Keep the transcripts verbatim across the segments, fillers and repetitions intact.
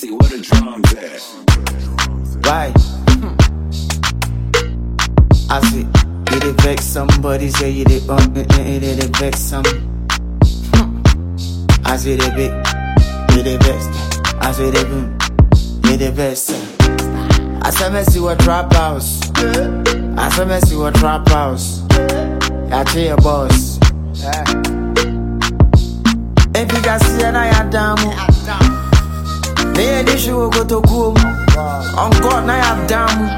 See what a drum's at. Why? I see you dey vex somebody, say you dey uh, uh, uh, you dey vex some. I see the big, you dey vex. I see the boom, you dey vex. I say me see what trap house. I say me see what trap house. I tell your boss. If you can see na ya damu, me di show go to kum. On God na ya damu.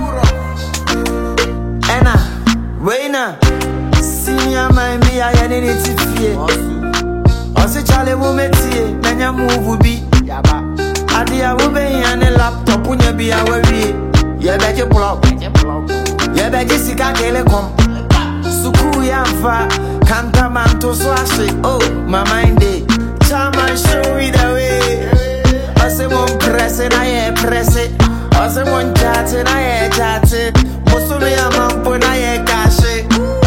Ena, wena, senior man me I any tifie. Ose chale wo metie, na nya move bi. Adi a wo be yan laptop unya bi a wawie. Ye beje plug. Ye beje sika telecom. Suku ya mfa, kanta manto so ashe. Oh, my mind day. Chama show me the way. Ose mon press na ye press it. Ose mon chat na ye chat it. Musumi ya mampo na ye kashe.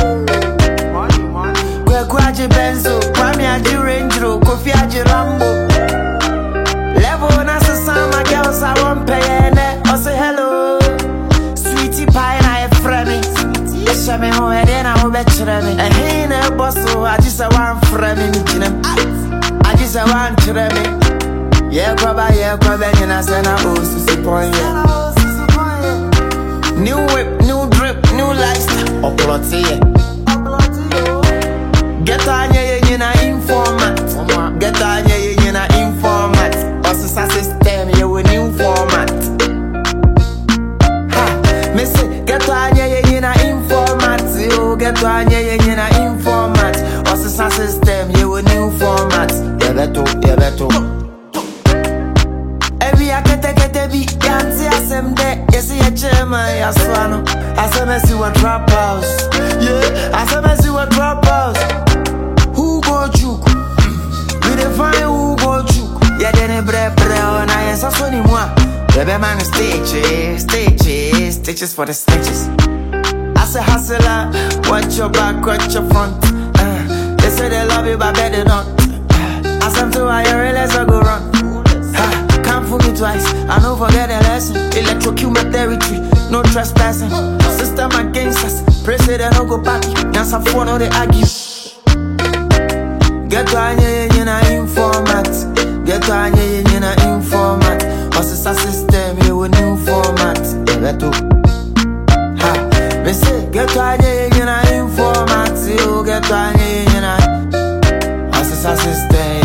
Kwe kwaji benzo, kwami aji Range Rover, kofi aji Rambo. Level na sasa my girls I want pay ne. Ose hello, sweetie pie na ye frame. Isha me ho ede na ho bechere me. Ehi na bosso, I just want frame me jinem. I just want chere me. Yeah kwaba, yeah kwaba, nyina se na o susi ponye. New whip, new drip, new lifestyle. Oploti ye. Get on ye ye na informat. Get on ye ye na informat. Osisa system ye with new format. Ha, me say get on ye ye na informat. Yo, get on ye ye na informat. Osisa system ye with new format. Ye beto, ye beto. Every akete kete bi yanti asem de. Yes, ye chema ya swano. Asem esi wa trap house. Yeah, asem esi wa trap house. Who go chook? We define who go chook. Yeah, then bre bre on I am so ni moi. Baby man stitches, stitches, stitches for the stitches. I say hustler, watch your back, watch your front. Uh, they say they love you, but bet they don't. Uh, I some to I realize I go run. Uh, Come for me twice, I don't forget the lesson. Electrocute my territory, no trespassing. System against us, president no go back. Now some phone no they argue. Get to anye ye na informat. Get to anye ye na informat. Osisa system ye with new format. Yeah, beto. Ha, me say get to anye ye na informat. You get to anye ye na Osisa system